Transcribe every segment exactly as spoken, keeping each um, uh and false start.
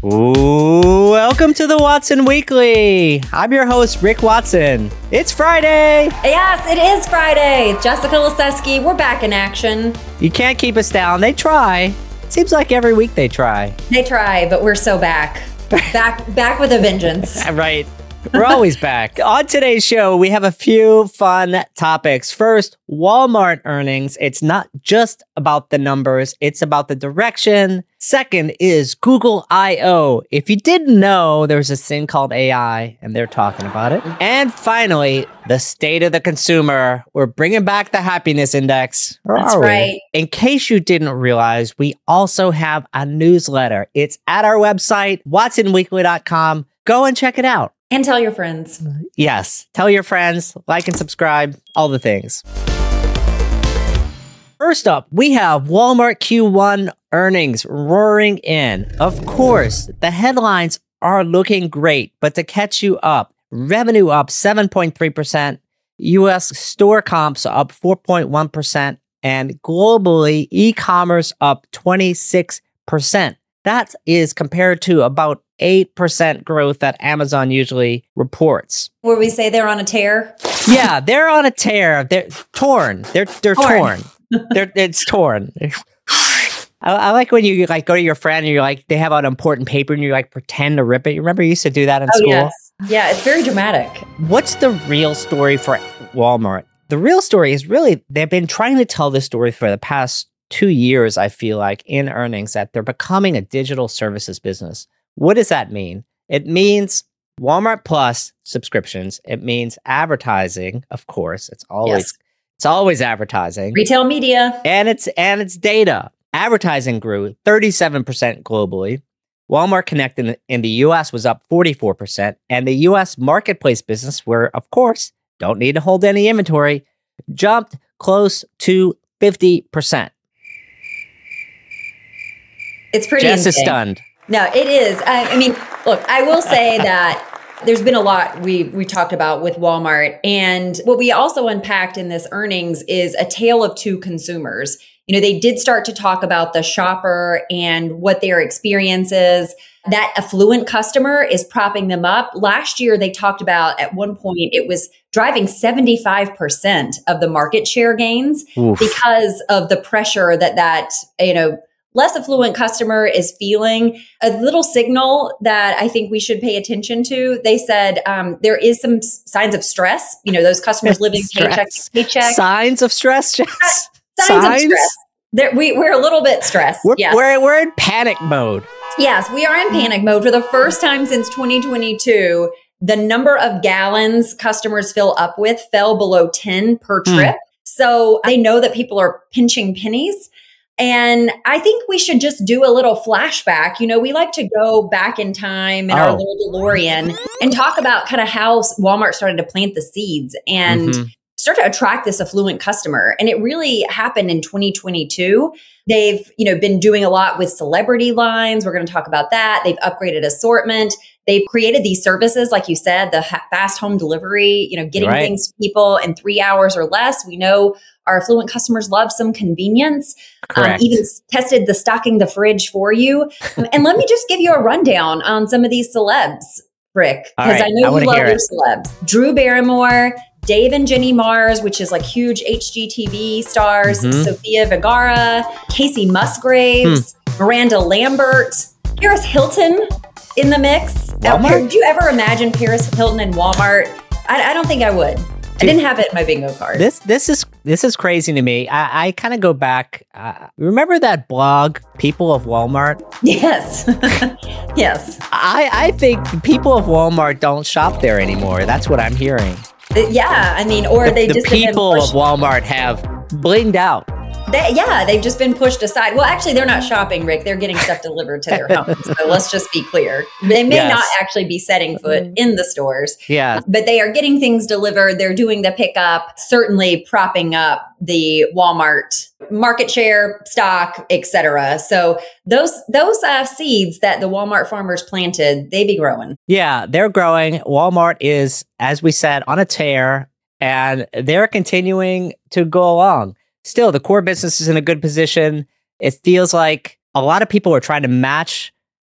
Ooh, welcome to the Watson Weekly. I'm your host, Rick Watson. It's Friday. Yes, it is Friday. Jessica Liseski, we're back in action. You can't keep us down. They try. It seems like every week they try. They try, but we're so back. Back, back with a vengeance. Right. We're always back. On today's show, we have a few fun topics. First, Walmart earnings. It's not just about the numbers, it's about the direction. Second is Google I O. If you didn't know, there's this thing called A I, and they're talking about it. And finally, the state of the consumer. We're bringing back the happiness index. Or That's are we? right. In case you didn't realize, we also have a newsletter. It's at our website, watson weekly dot com. Go and check it out. And tell your friends. Yes. Tell your friends, like and subscribe, all the things. First up, we have Walmart Q one earnings roaring in. Of course, the headlines are looking great, but to catch you up, revenue up seven point three percent, U S store comps up four point one percent, and globally, e-commerce up twenty-six percent. That is compared to about eight percent growth that Amazon usually reports. Where we say they're on a tear. Yeah, they're on a tear. They're torn. They're they're torn. torn. they're it's torn. I, I like when you like go to your friend and you're like they have an important paper and you like pretend to rip it. You remember you used to do that in oh, school? Yes. Yeah, it's very dramatic. What's the real story for Walmart? The real story is really they've been trying to tell this story for the past two years, I feel like, in earnings, that they're becoming a digital services business. What does that mean? It means Walmart Plus subscriptions. It means advertising, of course. It's always Yes. it's always advertising. Retail media. And it's and it's data. Advertising grew thirty-seven percent globally. Walmart Connect in the, in the U S was up forty-four percent. And the U S marketplace business, where, of course, don't need to hold any inventory, jumped close to fifty percent. It's pretty Jess is insane. stunned. No, it is. I, I mean, look, I will say that there's been a lot we we talked about with Walmart. And what we also unpacked in this earnings is a tale of two consumers. You know, they did start to talk about the shopper and what their experience is. That affluent customer is propping them up. Last year, they talked about at one point, it was driving seventy-five percent of the market share gains Oof. because of the pressure that that, you know, less affluent customer is feeling. A little signal that I think we should pay attention to. They said um, there is some s- signs of stress. You know, those customers living paycheck to paycheck. Signs of stress, Jess? Signs, of stress. There, we, we're a little bit stressed. We're, yes. we're, we're in panic mode. yes, we are in panic mode. For the first time since twenty twenty-two, the number of gallons customers fill up with fell below ten per trip. Mm. So they know that people are pinching pennies. And I think we should just do a little flashback. You know, we like to go back in time in oh. our little DeLorean and talk about kind of how Walmart started to plant the seeds and mm-hmm. start to attract this affluent customer. And it really happened in twenty twenty-two. They've, you know, been doing a lot with celebrity lines. We're going to talk about that. They've upgraded assortment. They've created these services, like you said, the ha- fast home delivery, you know, getting right. things to people in three hours or less. We know our affluent customers love some convenience. Um, even tested the stocking the fridge for you. Um, and let me just give you a rundown on some of these celebs, Rick, because right. I know I you love your it. celebs. Drew Barrymore, Dave and Jenny Mars, which is like huge H G T V stars, mm-hmm. Sofia Vergara, Casey Musgraves, hmm. Miranda Lambert, Paris Hilton in the mix. Now, would you ever imagine Paris Hilton in Walmart? I, I don't think I would. I didn't have it in my bingo card. This this is this is crazy to me. I, I kind of go back. Uh, remember that blog, People of Walmart? Yes, yes. I I think people of Walmart don't shop there anymore. That's what I'm hearing. Uh, yeah, I mean, or the, they the just people of Walmart have blinged out. They, yeah, they've just been pushed aside. Well, actually, they're not shopping, Rick. They're getting stuff delivered to their homes. So let's just be clear. They may yes. not actually be setting foot in the stores. Yeah. But they are getting things delivered. They're doing the pickup, certainly propping up the Walmart market share, stock, et cetera. So those those uh, seeds that the Walmart farmers planted, they be growing. Yeah, they're growing. Walmart is, as we said, on a tear, and they're continuing to go along. Still, the core business is in a good position. It feels like a lot of people are trying to match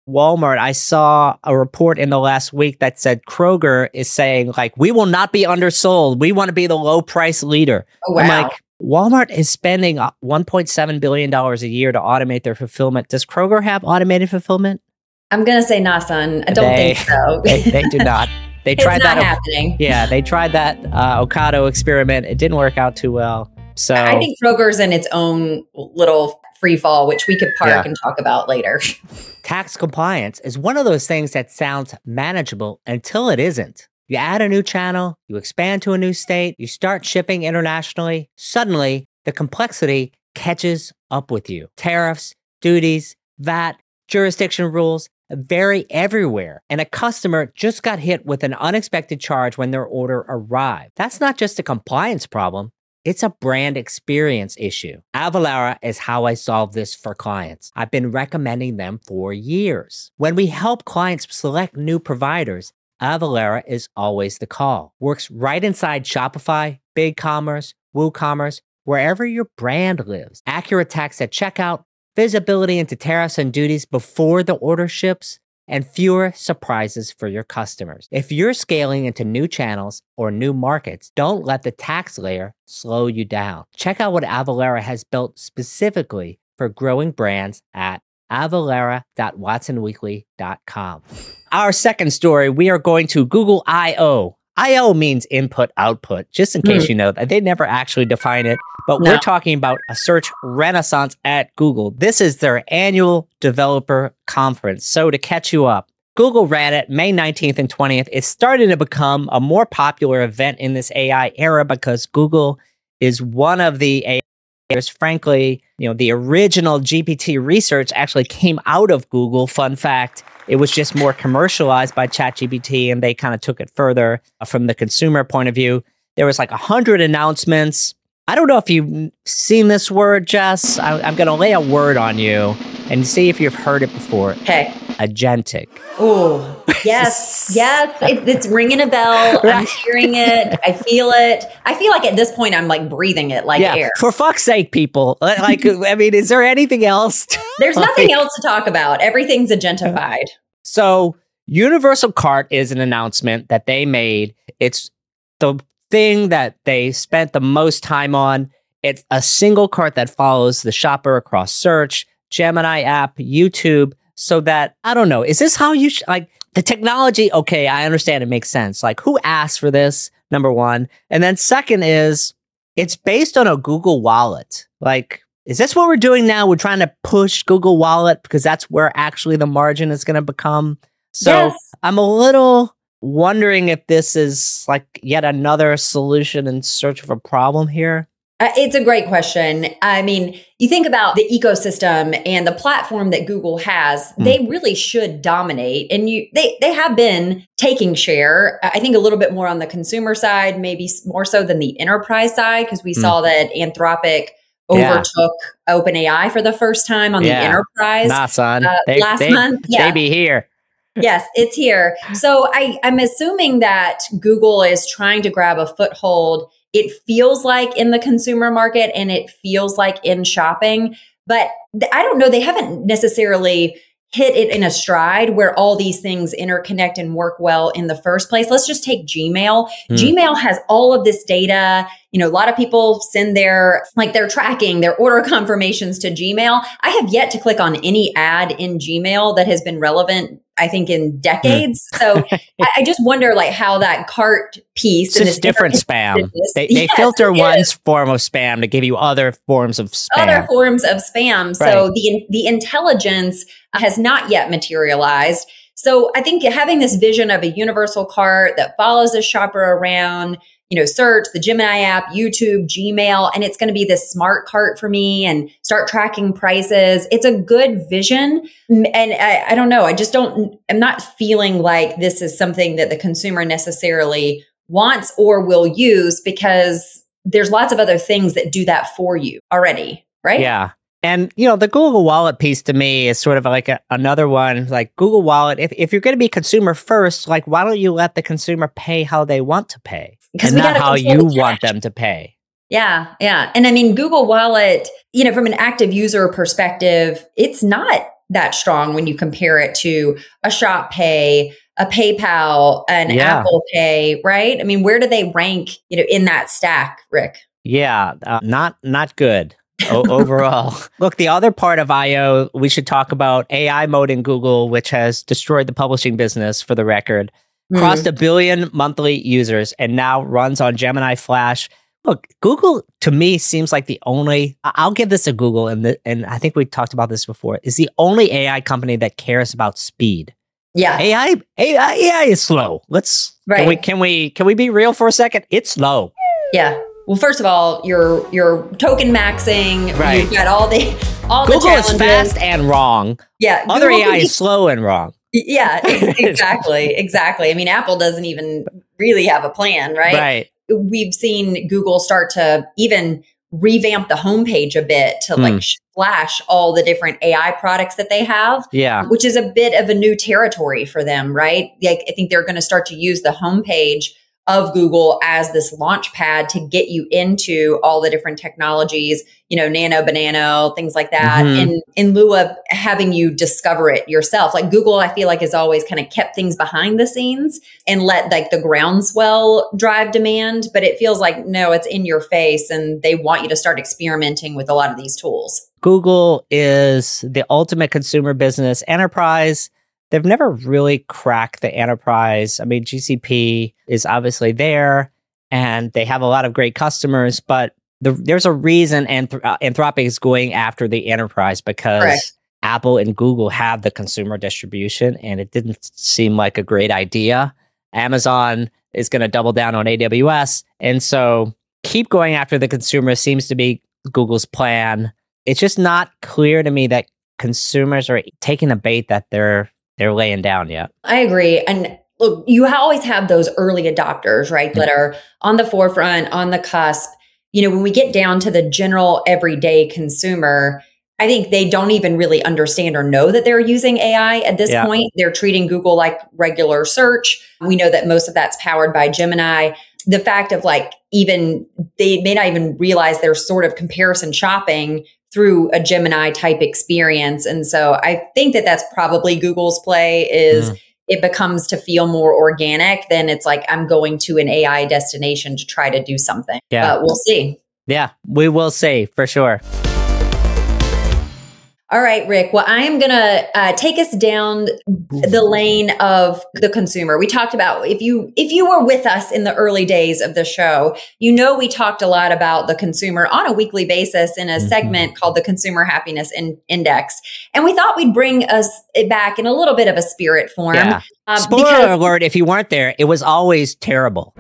Walmart, I saw a report in the last week that said Kroger is saying, like, we will not be undersold. We want to be the low price leader. Oh, wow. I'm like, Walmart is spending one point seven billion dollars a year to automate their fulfillment. Does Kroger have automated fulfillment? I'm going to say nah, son. I don't they, think so. they, they do not. They it's tried not that. happening. Yeah, they tried that uh, Ocado experiment. It didn't work out too well. So I think Kroger's in its own little free fall, which we could park yeah. and talk about later. Tax compliance is one of those things that sounds manageable until it isn't. You add a new channel, you expand to a new state, you start shipping internationally. Suddenly, the complexity catches up with you. Tariffs, duties, V A T, jurisdiction rules vary everywhere. And a customer just got hit with an unexpected charge when their order arrived. That's not just a compliance problem. It's a brand experience issue. Avalara is how I solve this for clients. I've been recommending them for years. When we help clients select new providers, Avalara is always the call. Works right inside Shopify, BigCommerce, WooCommerce, wherever your brand lives. Accurate tax at checkout, visibility into tariffs and duties before the order ships, and fewer surprises for your customers. If you're scaling into new channels or new markets, don't let the tax layer slow you down. Check out what Avalara has built specifically for growing brands at avalara dot watson weekly dot com. Our second story, we are going to Google I O. I O means input output, just in case mm. you know that. They never actually define it, but no. we're talking about a search renaissance at Google. This is their annual developer conference. So to catch you up, Google ran it May nineteenth and twentieth. It's starting to become a more popular event in this A I era because Google is one of the A I leaders. Frankly, you know, the original G P T research actually came out of Google. Fun fact. It was just more commercialized by ChatGPT, and they kind of took it further from the consumer point of view. There was like a hundred announcements. I don't know if you've seen this word, Jess. I, I'm going to lay a word on you and see if you've heard it before. Okay. Agentic. Oh, yes. yes. It, it's ringing a bell. I'm hearing it. I feel it. I feel like at this point, I'm like breathing it like yeah. air. For fuck's sake, people. Like, I mean, is there anything else? There's nothing else to talk about. Everything's agentified. So Universal Cart is an announcement that they made. It's the thing that they spent the most time on. It's a single cart that follows the shopper across search, Gemini app, YouTube, so that, I don't know, is this how you, sh- like, the technology, okay, I understand it makes sense. Like, who asked for this, number one? And then second is, it's based on a Google Wallet. Like, is this what we're doing now? We're trying to push Google Wallet because that's where actually the margin is going to become. So yes. I'm a little wondering if this is like yet another solution in search of a problem here. Uh, it's a great question. I mean, you think about the ecosystem and the platform that Google has, mm. they really should dominate. And you, they, they have been taking share, I think a little bit more on the consumer side, maybe more so than the enterprise side, because we mm. saw that Anthropic overtook yeah. OpenAI for the first time on yeah. the enterprise nah, son. Uh, they, last they, month. Yeah. They be here. Yes, it's here. So I, I'm assuming that Google is trying to grab a foothold. It feels like in the consumer market and it feels like in shopping, but th- I don't know. They haven't necessarily hit it in a stride where all these things interconnect and work well in the first place. Let's just take Gmail. Mm. Gmail has all of this data. You know, a lot of people send their, like their tracking, their order confirmations to Gmail. I have yet to click on any ad in Gmail that has been relevant, I think, in decades. Mm. So I, I just wonder like how that cart piece. It's just different spam. Business, they they yes, filter one form of spam to give you other forms of spam. Other forms of spam. Right. So the the intelligence has not yet materialized. So I think having this vision of a universal cart that follows the shopper around, you know, search, the Gemini app, YouTube, Gmail, and it's going to be this smart cart for me and start tracking prices. It's a good vision. And I, I don't know, I just don't, I'm not feeling like this is something that the consumer necessarily wants or will use because there's lots of other things that do that for you already, right? Yeah. And, you know, the Google Wallet piece to me is sort of like a, another one, like Google Wallet. If, if you're going to be consumer first, like, why don't you let the consumer pay how they want to pay and not how you want them to pay? Yeah. Yeah. And I mean, Google Wallet, you know, from an active user perspective, it's not that strong when you compare it to a Shop Pay, a PayPal, an Yeah. Apple Pay, right? I mean, where do they rank, you know, in that stack, Rick? Yeah, uh, not not good o- overall. Look, the other part of I O, we should talk about A I mode in Google, which has destroyed the publishing business for the record. Crossed a billion monthly users and now runs on Gemini Flash. Look, Google to me seems like the only, I- I'll give this to Google, and the, and I think we talked about this before, is the only A I company that cares about speed. Yeah. A I, A I, A I is slow. Let's, Right. can we, can we, can we be real for a second? It's slow. Yeah. Well, first of all, you're you're token maxing. Right. You've got all the all Google the challenges. is fast and wrong. Yeah. Other Google A I can be- is slow and wrong. Yeah, ex- exactly. Exactly. I mean, Apple doesn't even really have a plan, right? Right. We've seen Google start to even revamp the homepage a bit to Hmm. like flash all the different A I products that they have, Yeah. which is a bit of a new territory for them, right? Like, I think they're going to start to use the homepage of Google as this launch pad to get you into all the different technologies, you know, nano, banana, things like that, Mhm. in, in lieu of having you discover it yourself. Like Google, I feel like has always kind of kept things behind the scenes and let like the groundswell drive demand. But it feels like, no, it's in your face and they want you to start experimenting with a lot of these tools. Google is the ultimate consumer business enterprise. They've never really cracked the enterprise. I mean, G C P is obviously there and they have a lot of great customers, but the, there's a reason Anth- uh, Anthropic is going after the enterprise because Correct. Apple and Google have the consumer distribution and it didn't seem like a great idea. Amazon is going to double down on A W S. And so keep going after the consumer seems to be Google's plan. It's just not clear to me that consumers are taking a bait that they're they're laying down yet. I agree. And look, you always have those early adopters, right? That are on the forefront, on the cusp. You know, when we get down to the general everyday consumer, I think they don't even really understand or know that they're using A I at this Yeah. point. They're treating Google like regular search. We know that most of that's powered by Gemini. The fact of like, even they may not even realize they're sort of comparison shopping through a Gemini type experience. And so I think that that's probably Google's play is Mm. it becomes to feel more organic than it's like, I'm going to an A I destination to try to do something. Yeah. But we'll see. Yeah, we will see for sure. All right, Rick. Well, I am going to uh, take us down the lane of the consumer. We talked about if you if you were with us in the early days of the show, you know we talked a lot about the consumer on a weekly basis in a Mhm. segment called the Consumer Happiness In- Index, and we thought we'd bring us it back in a little bit of a spirit form. Yeah. um, Spoiler because alert, if you weren't there, it was always terrible.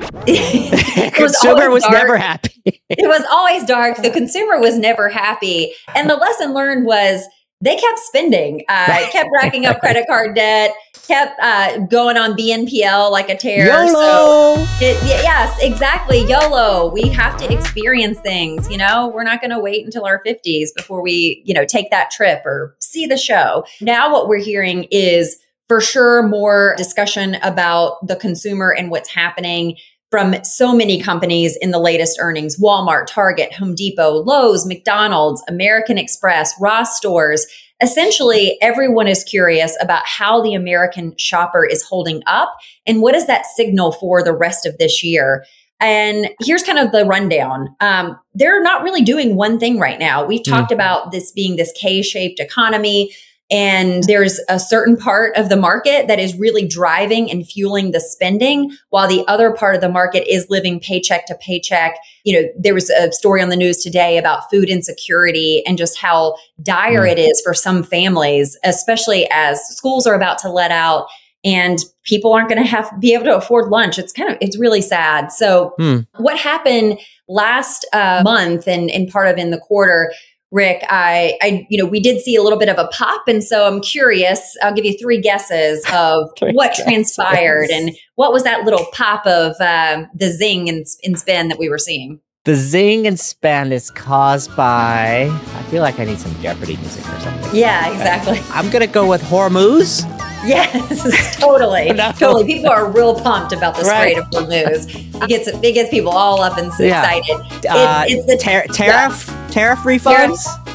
it was Consumer always was dark. never happy. It was always dark. The consumer was never happy. And the lesson learned was they kept spending, uh, kept racking up credit card debt, kept uh, going on B N P L like a tear. YOLO! So it, y- yes, exactly. YOLO. We have to experience things, you know, we're not going to wait until our fifties before we, you know, take that trip or see the show. Now what we're hearing is for sure more discussion about the consumer and what's happening from so many companies in the latest earnings: Walmart, Target, Home Depot, Lowe's, McDonald's, American Express, Ross Stores. Essentially, everyone is curious about how the American shopper is holding up and what does that signal for the rest of this year. And here's kind of the rundown. Um, they're not really doing one thing right now. We've talked about this being this K-shaped economy. And there's a certain part of the market that is really driving and fueling the spending, while the other part of the market is living paycheck to paycheck. You know, there was a story on the news today about food insecurity and just how dire Mm. it is for some families, especially as schools are about to let out and people aren't going to have be able to afford lunch. It's kind of, it's really sad. So Hmm. what happened last uh, month and, and part of in the quarter, Rick, I, I, you know, we did see a little bit of a pop. And so I'm curious, I'll give you three guesses of Three what guesses. transpired and what was that little pop of uh, the zing and, and spin that we were seeing. The zing and spend is caused by, I feel like I need some Jeopardy music or something. Yeah, exactly. I'm going to go with Hormuz. Yes, totally. No. Totally. People are real pumped about the Right. Strait of Hormuz. It gets, it gets people all up and so Yeah. excited. Uh, it's, it's the tar- tariff, tariff refunds.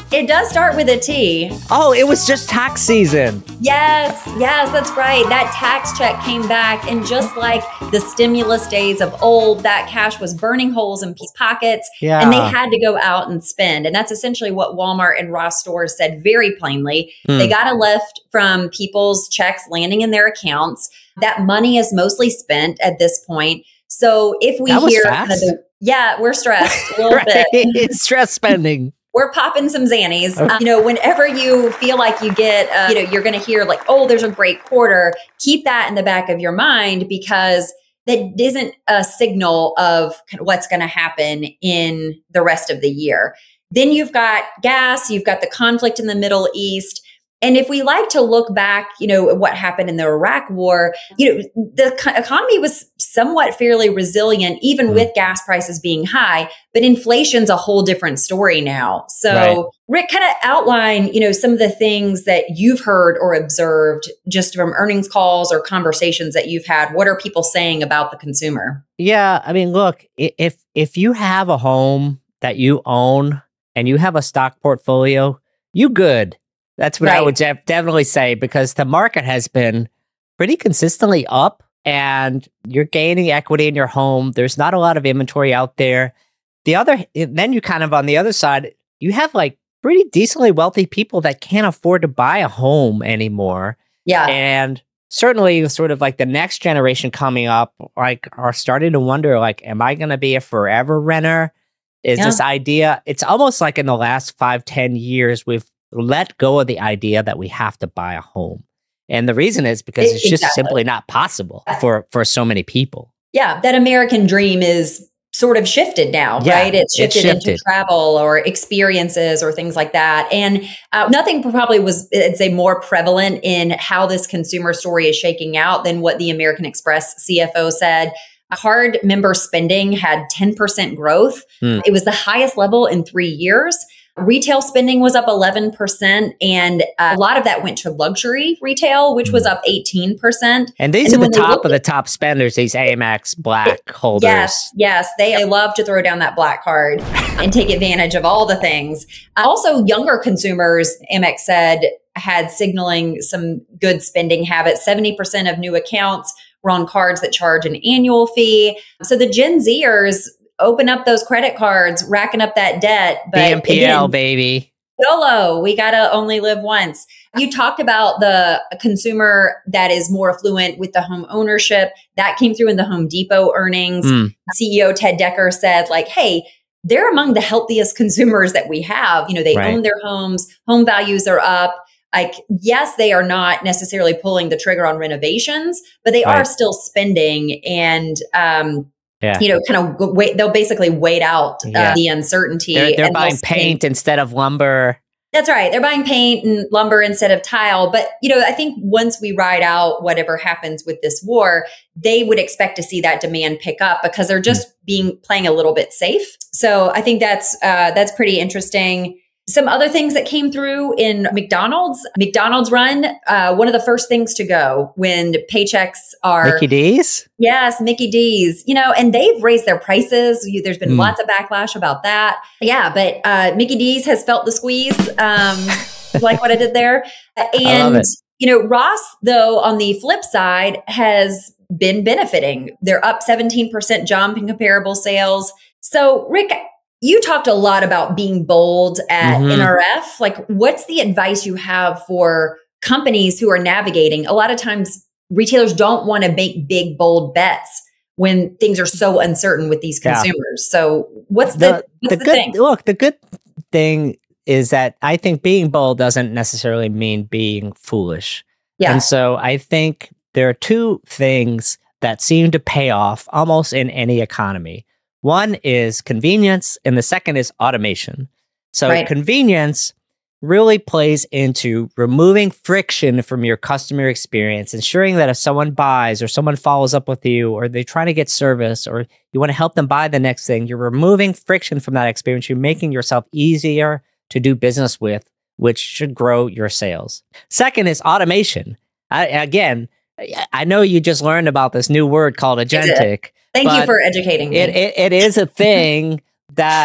It does start with a T. Oh, it was just tax season. Yes, yes, that's right. That tax check came back, and just like the stimulus days of old, that cash was burning holes in people's pockets, Yeah. and they had to go out and spend. And that's essentially what Walmart and Ross stores said very plainly. Mm. They got a lift from people's checks landing in their accounts. That money is mostly spent at this point. So if we That was hear, fast. kind of the, yeah, we're stressed a little Right? bit. It's stress spending. We're popping some Xannies. Okay. Uh, you know, whenever you feel like you get, uh, you know, you're going to hear like, oh, there's a great quarter. Keep that in the back of your mind, because that isn't a signal of kind of what's going to happen in the rest of the year. Then you've got gas, you've got the conflict in the Middle East. And if we like to look back, you know, what happened in the Iraq war, you know, the co- economy was somewhat fairly resilient, even Mm. with gas prices being high, but inflation's a whole different story now. So Right. Rick, kind of outline, you know, some of the things that you've heard or observed just from earnings calls or conversations that you've had. What are people saying about the consumer? Yeah, I mean, look, i- if if you have a home that you own and you have a stock portfolio, you good. That's what I Right. would def- definitely say, because the market has been pretty consistently up and you're gaining equity in your home. There's not a lot of inventory out there. The other, then you kind of on the other side, you have like pretty decently wealthy people that can't afford to buy a home anymore. Yeah. And certainly sort of like the next generation coming up, like are starting to wonder, like, am I going to be a forever renter? Is Yeah. this idea, it's almost like in the last five, ten years, we've let go of the idea that we have to buy a home. And the reason is because it's just Exactly. simply not possible for, for so many people. Yeah, that American dream is sort of shifted now, Yeah, right? It's it's shifted, into shifted. travel or experiences or things like that. And uh, nothing probably was, I'd say, more prevalent in how this consumer story is shaking out than what the American Express C F O said. Card member spending had ten percent growth. Hmm. It was the highest level in three years. Retail spending was up eleven percent, and uh, a lot of that went to luxury retail, which was up eighteen percent. And these And are the when they top look of the top spenders, these Amex Black holders. Yes, yes. They love to throw down that black card and take advantage of all the things. Uh, also, younger consumers, Amex said, had signaling some good spending habits. seventy percent of new accounts were on cards that charge an annual fee. So the Gen Zers open up those credit cards, racking up that debt. But B N P L, again, baby. YOLO, we got to only live once. You talked about the consumer that is more affluent with the home ownership. That came through in the Home Depot earnings. Mm. C E O Ted Decker said, like, hey, they're among the healthiest consumers that we have. You know, they Right. own their homes, home values are up. Like, yes, they are not necessarily pulling the trigger on renovations, but they Right. are still spending and, um, Yeah. you know, kind of go- wait. They'll basically wait out uh, Yeah. the uncertainty. They're, they're and they'll buying spend- paint instead of lumber. That's right. They're buying paint and lumber instead of tile. But, you know, I think once we ride out whatever happens with this war, they would expect to see that demand pick up because they're just being playing a little bit safe. So I think that's uh, that's pretty interesting. Some other things that came through in McDonald's, McDonald's run, uh, one of the first things to go when paychecks are Mickey D's? Yes, Mickey D's, you know, and they've raised their prices. You, there's been Mm. lots of backlash about that. Yeah, but uh, Mickey D's has felt the squeeze, um, like what I did there. And, I love it. you know, Ross, though, on the flip side, has been benefiting. They're up seventeen percent jump in comparable sales. So, Rick, you talked a lot about being bold at Mhm. N R F. Like, what's the advice you have for companies who are navigating? A lot of times, retailers don't want to make big, bold bets when things are so uncertain with these Yeah. consumers. So, what's the, The, what's the the, good thing? look, the good thing is that I think being bold doesn't necessarily mean being foolish. Yeah, And so I think there are two things that seem to pay off almost in any economy. One is convenience, and the second is automation. So Right. convenience really plays into removing friction from your customer experience, ensuring that if someone buys or someone follows up with you or they're trying to get service or you want to help them buy the next thing, you're removing friction from that experience. You're making yourself easier to do business with, which should grow your sales. Second is automation. I, again, I know you just learned about this new word called agentic. Thank you but for educating me. It, it, it is a thing that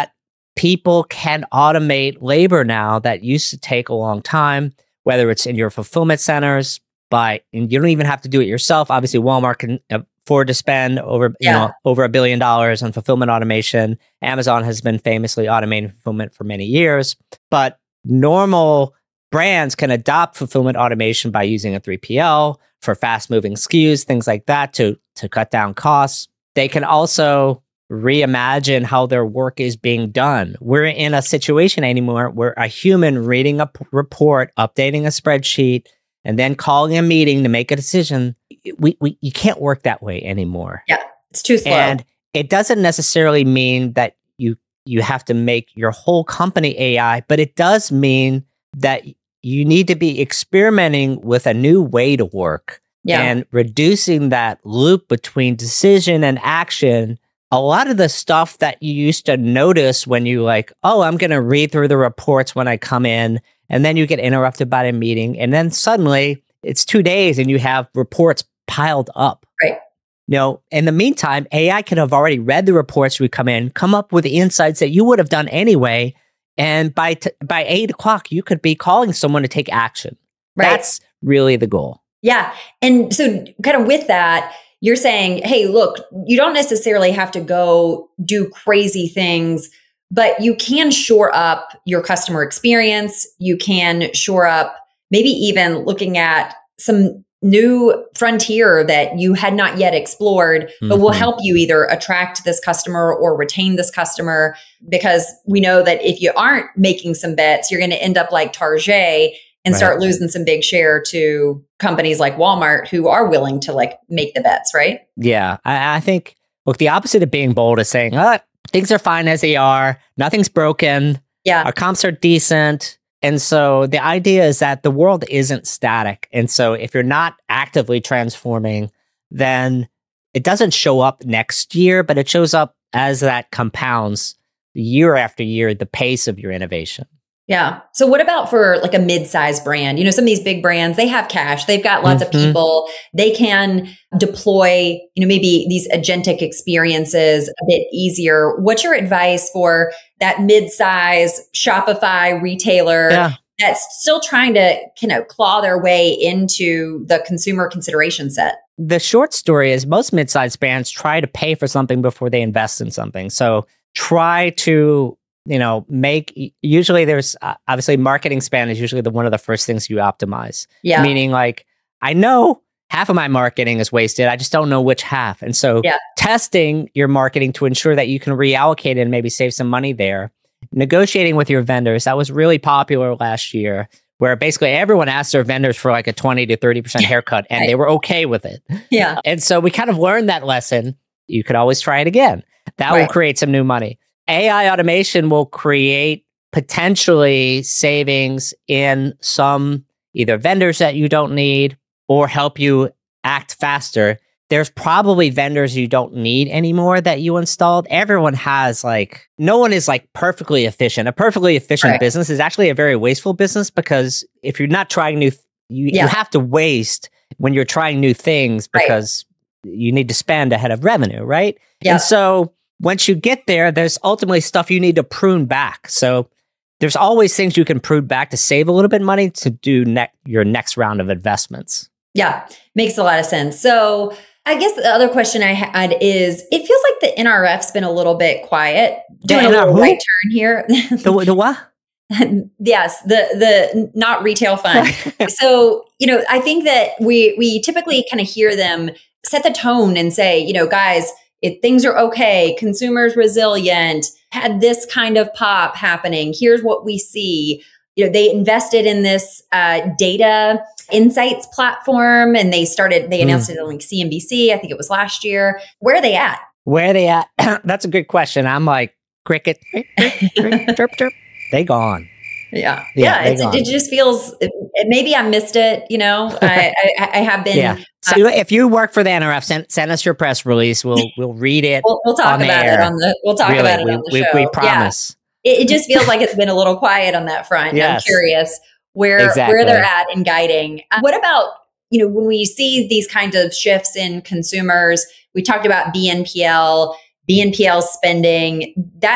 people can automate labor now that used to take a long time, whether it's in your fulfillment centers, by, and you don't even have to do it yourself. Obviously, Walmart can afford to spend over, Yeah. you know, over a billion dollars on fulfillment automation. Amazon has been famously automating fulfillment for many years, but normal brands can adopt fulfillment automation by using a three P L for fast-moving S K Us, things like that, to, to cut down costs. They can also reimagine how their work is being done. We're in a situation anymore where a human reading a p- report, updating a spreadsheet, and then calling a meeting to make a decision. We, we you can't work that way anymore. Yeah, it's too slow. And it doesn't necessarily mean that you you have to make your whole company A I, but it does mean that you need to be experimenting with a new way to work Yeah. and reducing that loop between decision and action. A lot of the stuff that you used to notice when you like, oh, I'm going to read through the reports when I come in, and then you get interrupted by a meeting, and then suddenly it's two days and you have reports piled up. Right. You know, in the meantime, A I could have already read the reports we come in, come up with the insights that you would have done anyway, and by t- by eight o'clock, you could be calling someone to take action. Right. That's really the goal. Yeah. And so kind of with that, you're saying, hey, look, you don't necessarily have to go do crazy things, but you can shore up your customer experience. You can shore up maybe even looking at some new frontier that you had not yet explored, but mm-hmm. will help you either attract this customer or retain this customer. Because we know that if you aren't making some bets, you're going to end up like Target and right. start losing some big share to companies like Walmart who are willing to like make the bets, right? Yeah. I, I think, look, the opposite of being bold is saying, oh, things are fine as they are. Nothing's broken. Yeah. Our comps are decent. And so the idea is that the world isn't static. And so if you're not actively transforming, then it doesn't show up next year, but it shows up as that compounds year after year, the pace of your innovation. Yeah. So what about for like a mid-sized brand? You know, some of these big brands, they have cash, they've got lots mm-hmm. of people, they can deploy, you know, maybe these agentic experiences a bit easier. What's your advice for that mid-size Shopify retailer yeah. that's still trying to, you know, claw their way into the consumer consideration set? The short story is most mid-sized brands try to pay for something before they invest in something. So try to you know, make, usually there's uh, obviously marketing spend is usually the one of the first things you optimize. Yeah. Meaning like, I know half of my marketing is wasted. I just don't know which half. And so yeah. testing your marketing to ensure that you can reallocate it and maybe save some money there. Negotiating with your vendors. That was really popular last year, where basically everyone asked their vendors for like a twenty to thirty percent haircut and right. they were okay with it. Yeah. And so we kind of learned that lesson. You could always try it again. That right. will create some new money. A I automation will create potentially savings in some either vendors that you don't need or help you act faster. There's probably vendors you don't need anymore that you installed. Everyone has like, no one is like perfectly efficient. A perfectly efficient right. business is actually a very wasteful business because if you're not trying new, th- you, yeah. you have to waste when you're trying new things because right. you need to spend ahead of revenue, right? Yeah. And so once you get there, there's ultimately stuff you need to prune back. So there's always things you can prune back to save a little bit of money to do ne- your next round of investments. Yeah, makes a lot of sense. So I guess the other question I had is, it feels like the N R F's been a little bit quiet. Doing the a little who? right turn here. the, the what? Yes, the the not retail fund. So, you know, I think that we we typically kind of hear them set the tone and say, you know, guys, if things are okay, consumers resilient, had this kind of pop happening. Here's what we see. You know, they invested in this uh, data insights platform, and they started. They announced mm. it on like C N B C. I think it was last year. Where are they at? Where are they at? That's a good question. I'm like cricket, chirp, chirp. They gone. Yeah, yeah. yeah it's, it just feels. It, maybe I missed it. You know, I, I, I have been. Yeah. So uh, if you work for the N R F, send, send us your press release. We'll we'll read it. We'll, we'll talk about air. it on the. We'll talk really, about it we, on the we, show. We promise. Yeah. It, it just feels like it's been a little quiet on that front. Yes. I'm curious where exactly. where they're at in guiding. Uh, what about, you know, when we see these kinds of shifts in consumers? We talked about B N P L, B N P L spending. That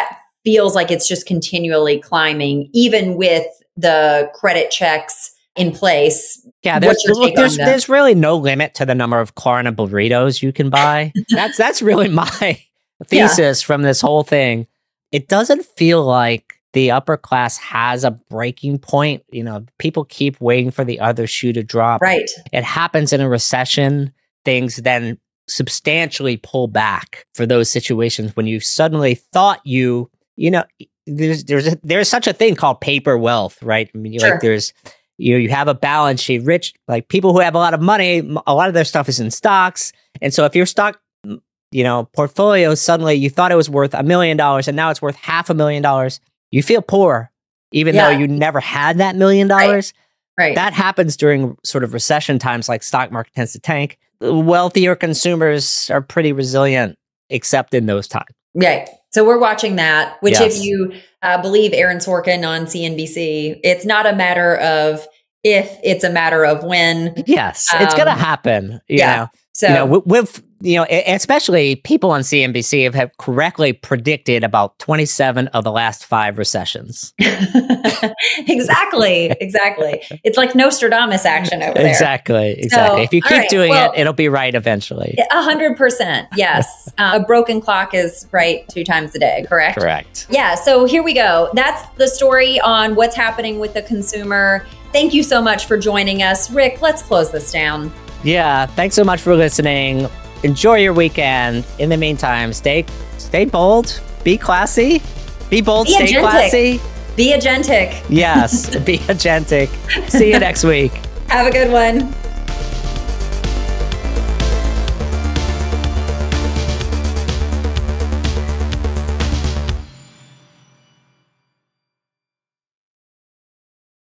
feels like it's just continually climbing, even with the credit checks in place. Yeah, there's look, there's, there's really no limit to the number of Klarna burritos you can buy. that's that's really my thesis yeah. from this whole thing. It doesn't feel like the upper class has a breaking point. You know, people keep waiting for the other shoe to drop. Right. It happens in a recession. Things then substantially pull back for those situations when you suddenly thought you, you know, there's there's a, there's such a thing called paper wealth, right? I mean, sure. like there's you know, you have a balance sheet. Rich, like people who have a lot of money, a lot of their stuff is in stocks, and so if your stock, you know, portfolio suddenly you thought it was worth a million dollars and now it's worth half a million dollars, you feel poor, even yeah. though you never had that million dollars. Right. That happens during sort of recession times, like stock market tends to tank. Wealthier consumers are pretty resilient, except in those times. Right. So we're watching that, which yes. if you uh, believe Aaron Sorkin on C N B C, it's not a matter of if, it's a matter of when. Yes, um, it's going to happen. You yeah. know? So you know, with, you know, especially people on C N B C have, have correctly predicted about twenty-seven of the last five recessions. exactly. Exactly. It's like Nostradamus action over there. Exactly. Exactly. So, if you keep right, doing well, it, it'll be right eventually. A hundred percent. Yes. uh, a broken clock is right two times a day. Correct. Correct. Yeah. So here we go. That's the story on what's happening with the consumer. Thank you so much for joining us. Rick, let's close this down. Yeah, thanks so much for listening. Enjoy your weekend. In the meantime, stay stay bold, be classy, be bold, be stay agentic. classy. Be agentic. Yes, be agentic. See you next week. Have a good one.